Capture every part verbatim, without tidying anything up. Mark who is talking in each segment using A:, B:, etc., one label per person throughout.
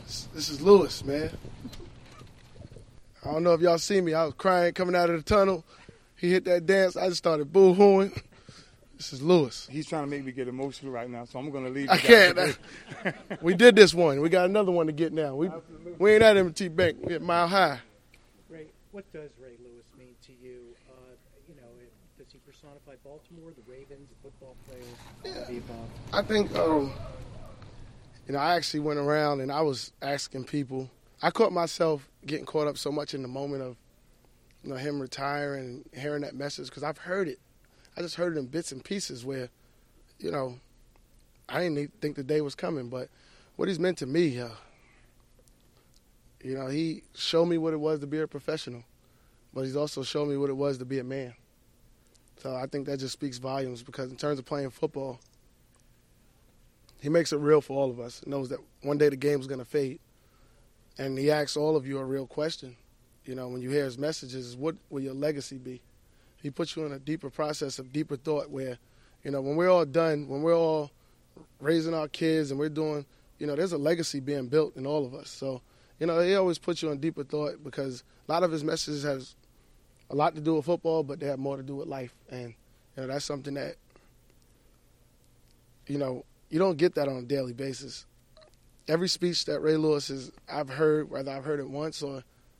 A: This is Lewis, man. I don't know if y'all see me. I was crying coming out of the tunnel. He hit that dance. I just started boo-hooing. This is Lewis.
B: He's trying to make me get emotional right now, so I'm going to leave.
A: I can't. We did this one. We got another one to get now. We we ain't at M T Bank. We at Mile High.
C: Ray, what does Ray Lewis mean to you? Uh, you know, does he personify Baltimore, the Ravens, the football players,
A: yeah.
C: the above?
A: I think, um, you know, I actually went around and I was asking people. I caught myself getting caught up so much in the moment of, you know, him retiring and hearing that message because I've heard it. I just heard it in bits and pieces where, you know, I didn't even think the day was coming. But what he's meant to me, uh, you know, he showed me what it was to be a professional, but he's also showed me what it was to be a man. So I think that just speaks volumes because in terms of playing football, he makes it real for all of us. He knows that one day the game's going to fade. And he asks all of you a real question. You know, when you hear his messages, what will your legacy be? He puts you in a deeper process of deeper thought where, you know, when we're all done, when we're all raising our kids and we're doing, you know, there's a legacy being built in all of us. So, you know, he always puts you in deeper thought because a lot of his messages has a lot to do with football, but they have more to do with life. And, you know, that's something that, you know, you don't get that on a daily basis. Every speech that Ray Lewis has, I've heard, whether I've heard it once or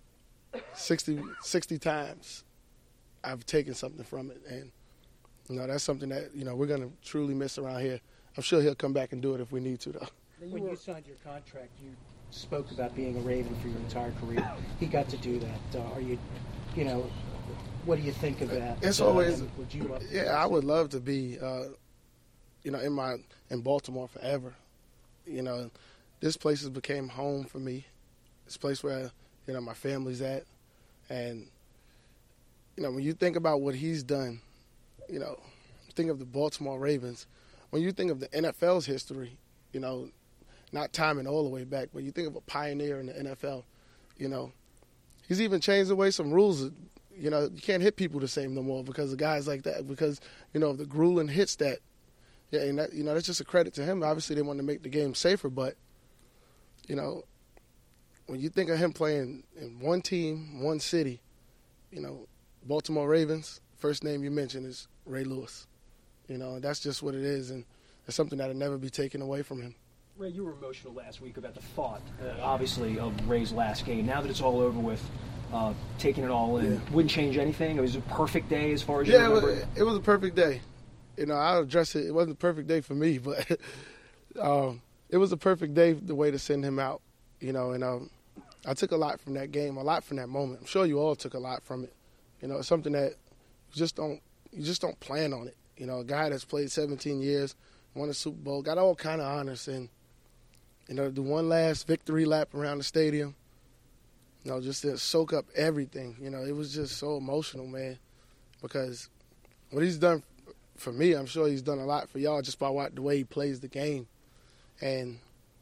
A: sixty, sixty times, I've taken something from it. And, you know, that's something that, you know, we're going to truly miss around here. I'm sure he'll come back and do it if we need to, though.
C: When you signed your contract, you spoke about being a Raven for your entire career. He got to do that. Uh, are you, you know, what do you think of that?
A: It's
C: uh,
A: always,
C: would you love
A: yeah, I would love to be, uh, you know, in my in Baltimore forever. You know, this place has became home for me. This place where, you know, my family's at. And, you know, when you think about what he's done, you know, think of the Baltimore Ravens. When you think of the N F L's history, you know, not timing all the way back, but you think of a pioneer in the N F L, you know, he's even changed the way some rules. You know, you can't hit people the same no more because of guys like that, because, you know, the grueling hits that, yeah, and that, you know, that's just a credit to him. Obviously, they want to make the game safer, but, you know, when you think of him playing in one team, one city, you know, Baltimore Ravens, first name you mentioned is Ray Lewis. You know, and that's just what it is, and it's something that will never be taken away from him.
D: Ray, you were emotional last week about the thought, uh, obviously, of Ray's last game. Now that it's all over with, uh, taking it all in,
A: yeah.
D: wouldn't change anything? It was a perfect day as far as
A: yeah,
D: you remember?
A: Yeah, it, it was a perfect day. You know, I'll address it. It wasn't a perfect day for me, but um, it was a perfect day, the way to send him out. You know, and um, I took a lot from that game, a lot from that moment. I'm sure you all took a lot from it. You know, it's something that you just don't, you just don't plan on it. You know, a guy that's played seventeen years, won a Super Bowl, got all kind of honors, and, you know, do one last victory lap around the stadium, you know, just to soak up everything. You know, it was just so emotional, man, because what he's done for me, I'm sure he's done a lot for y'all just by what, the way he plays the game. And,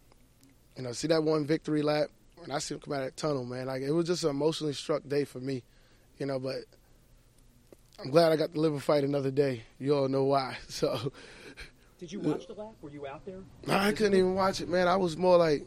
A: you know, see that one victory lap, and I see him come out of that tunnel, man. Like, it was just an emotionally struck day for me, you know, but I'm glad I got to live and fight another day. You all know why. So,
D: did you watch the lap? Were you out there?
A: No, I couldn't even watch it, man. I was more like,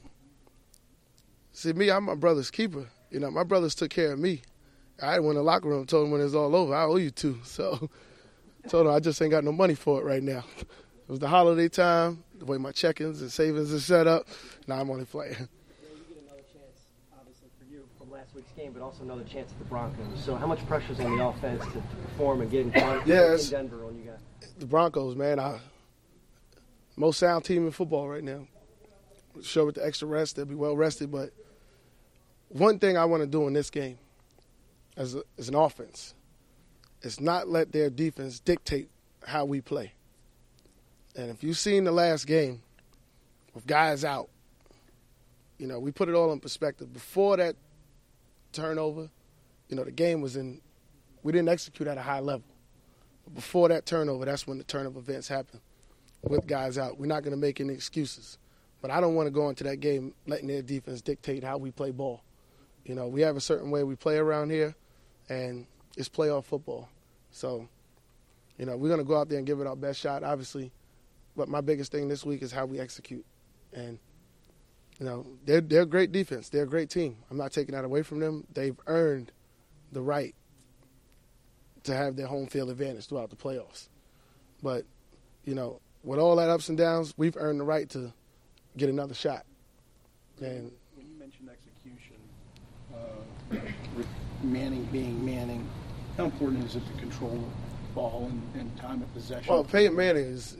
A: see, me, I'm my brother's keeper. You know, my brothers took care of me. I went in the locker room, told them when it's all over, I owe you two. So, told them I just ain't got no money for it right now. It was the holiday time, the way my check-ins and savings are set up. Now I'm only playing.
D: You get another chance, obviously, for you from last week's game, but also another chance at the Broncos. So how much pressure is on the offense to, to perform and get in front
A: yeah,
D: in Denver on you guys?
A: The Broncos, man, I, most sound team in football right now. Sure, with the extra rest, they'll be well rested. But one thing I want to do in this game as, a, as an offense is not let their defense dictate how we play. And if you've seen the last game with guys out, you know, we put it all in perspective. Before that turnover, you know, the game was in, we didn't execute at a high level. But before that turnover, that's when the turn of events happen with guys out. We're not going to make any excuses. But I don't want to go into that game letting their defense dictate how we play ball. You know, we have a certain way we play around here, and it's playoff football. So, you know, we're going to go out there and give it our best shot, obviously. But my biggest thing this week is how we execute. And, You know, they're, they're a great defense. They're a great team. I'm not taking that away from them. They've earned the right to have their home field advantage throughout the playoffs. But, you know, with all that ups and downs, we've earned the right to get another shot. And
E: when you mentioned execution, uh, with Manning being Manning, how important is it to control the ball and, and time of possession?
A: Well, Peyton Manning is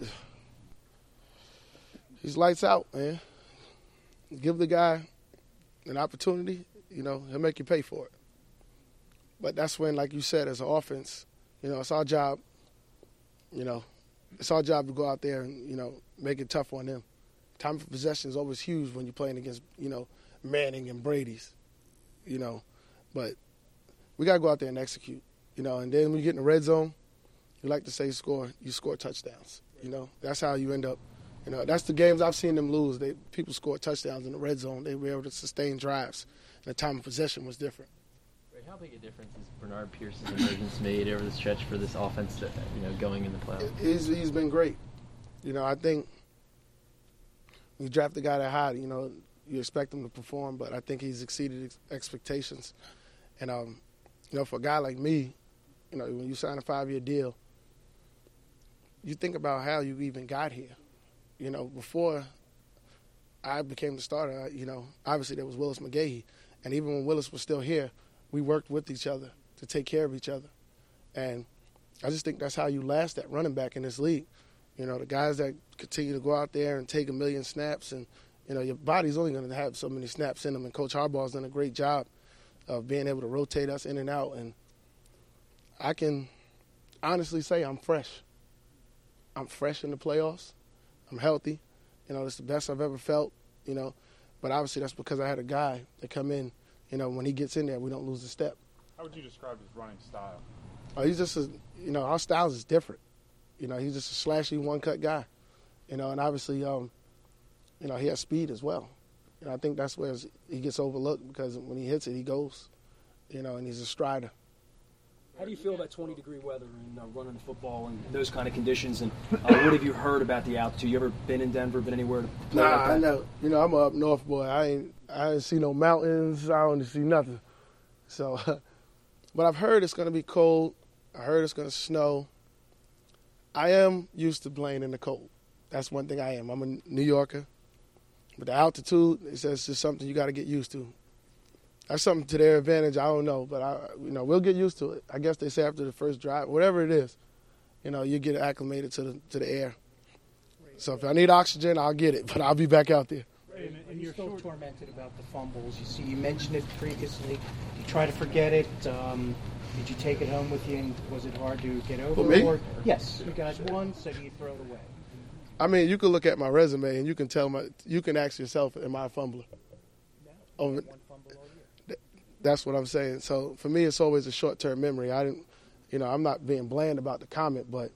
A: he's lights out, man. Give the guy an opportunity, you know, he'll make you pay for it. But that's when, like you said, as an offense, you know, it's our job, you know, it's our job to go out there and, you know, make it tough on them. Time of possession is always huge when you're playing against, you know, Manning and Brady's, you know. But we got to go out there and execute, you know. And then when you get in the red zone, you like to say score, you score touchdowns, you know. That's how you end up. You know, that's the games I've seen them lose. They people score touchdowns in the red zone. They were able to sustain drives, and the time of possession was different.
F: Right, how big a difference has Bernard Pierce's emergence made over the stretch for this offense, that, you know, going in the playoffs?
A: He's he's been great. You know, I think you draft a guy that high, you know, you expect him to perform, but I think he's exceeded ex- expectations. And um, you know, for a guy like me, you know, when you sign a five-year deal, you think about how you even got here. You know, before I became the starter, you know, obviously there was Willis McGahee. And even when Willis was still here, we worked with each other to take care of each other. And I just think that's how you last at running back in this league. You know, the guys that continue to go out there and take a million snaps, and, you know, your body's only going to have so many snaps in them. And Coach Harbaugh's done a great job of being able to rotate us in and out. And I can honestly say I'm fresh. I'm fresh in the playoffs. I'm healthy. You know, it's the best I've ever felt, you know. But obviously that's because I had a guy that come in, you know, when he gets in there, we don't lose a step.
B: How would you describe his running style?
A: Oh, he's just a, you know, our styles is different. You know, he's just a slashy one-cut guy. You know, and obviously, um, you know, he has speed as well. And I think that's where he gets overlooked, because when he hits it, he goes, you know, and he's a strider.
G: How do you feel about twenty-degree weather and uh, running the football and those kind of conditions? And uh, what have you heard about the altitude? You ever been in Denver, been anywhere to play
A: Nah,
G: like that?
A: I know. You know, I'm a up north boy. I ain't, I ain't see no mountains. I don't see nothing. So, but I've heard it's going to be cold. I heard it's going to snow. I am used to playing in the cold. That's one thing I am. I'm a New Yorker. But the altitude, it's just something you got to get used to. That's something to their advantage. I don't know, but I, you know, we'll get used to it. I guess they say after the first drive, whatever it is, you know, you get acclimated to the to the air. So if I need oxygen, I'll get it, but I'll be back out there.
C: And, and you're still tormented about the fumbles. You see, you mentioned it previously. You try to forget it. Um, did you take it home with you, and was it hard to get over?
A: For me?
C: Or, yes, you guys won, so do you throw it away?
A: I mean, you can look at my resume and you can tell my, you can ask yourself, am I a fumbler?
C: No.
A: Over,
C: One fumble all year.
A: That's what I'm saying. So for me, it's always a short-term memory. I didn't, you know, I'm not being bland about the comment, but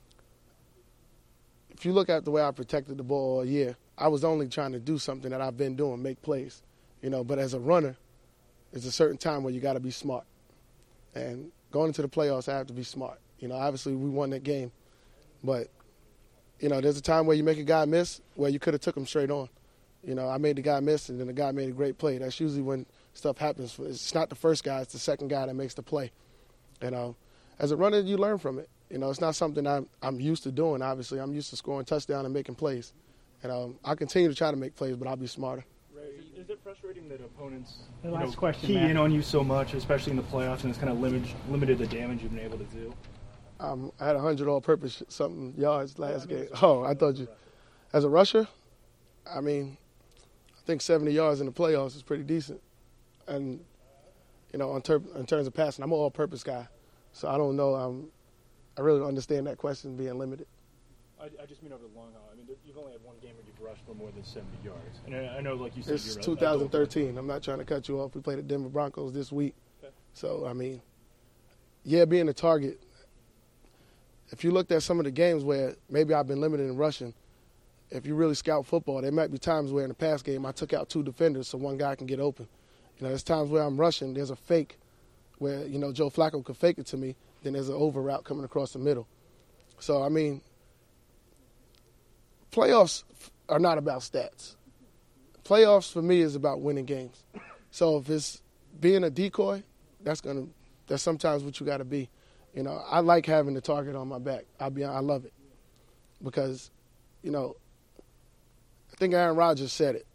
A: if you look at the way I protected the ball all year, I was only trying to do something that I've been doing, make plays, you know. But as a runner, there's a certain time where you got to be smart. And going into the playoffs, I have to be smart. You know, obviously we won that game, but you know, there's a time where you make a guy miss where you could have took him straight on. You know, I made the guy miss, and then the guy made a great play. That's usually when stuff happens. It's not the first guy, it's the second guy that makes the play. And uh, as a runner, you learn from it. You know, it's not something I'm, I'm used to doing, obviously. I'm used to scoring touchdown and making plays. And um, I'll continue to try to make plays, but I'll be smarter.
H: Ray, is it frustrating that opponents
C: The
H: you
C: last
H: know,
C: question,
H: key
C: Matt.
H: in on you so much, especially in the playoffs, and it's kind of limited, limited the damage you've been able to do?
A: Um, I had one hundred all-purpose something yards last game. Oh, I thought you. As a rusher, I mean, I think seventy yards in the playoffs is pretty decent. And, you know, in, ter- in terms of passing, I'm an all-purpose guy. So I don't know. Um, I really don't understand that question being limited.
H: I, I just mean over the long haul. I mean, there, you've only had one game where you've rushed for more than seventy yards. And I, I know, like you said,
A: It's
H: you're
A: two thousand thirteen. I'm not trying to cut you off. We played the Denver Broncos this week.
H: Okay.
A: So, I mean, yeah, being a target. If you looked at some of the games where maybe I've been limited in rushing, if you really scout football, there might be times where in the past game I took out two defenders so one guy can get open. You know, there's times where I'm rushing, there's a fake where, you know, Joe Flacco could fake it to me, then there's an over route coming across the middle. So, I mean, playoffs are not about stats. playoffs for me is about winning games. So if it's being a decoy, that's gonna that's sometimes what you got to be. You know, I like having the target on my back. I be I love it because, you know, I think Aaron Rodgers said it.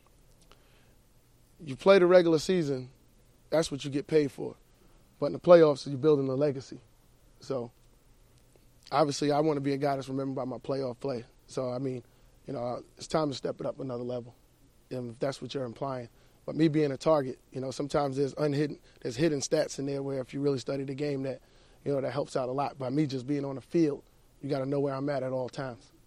A: You play the regular season, that's what you get paid for. But in the playoffs, you're building a legacy. So obviously, I want to be a guy that's remembered by my playoff play. So I mean, you know, it's time to step it up another level, if that's what you're implying. But me being a target, you know, sometimes there's unhidden, there's hidden stats in there where if you really study the game, that, you know, that helps out a lot. By me just being on the field, you got to know where I'm at at all times.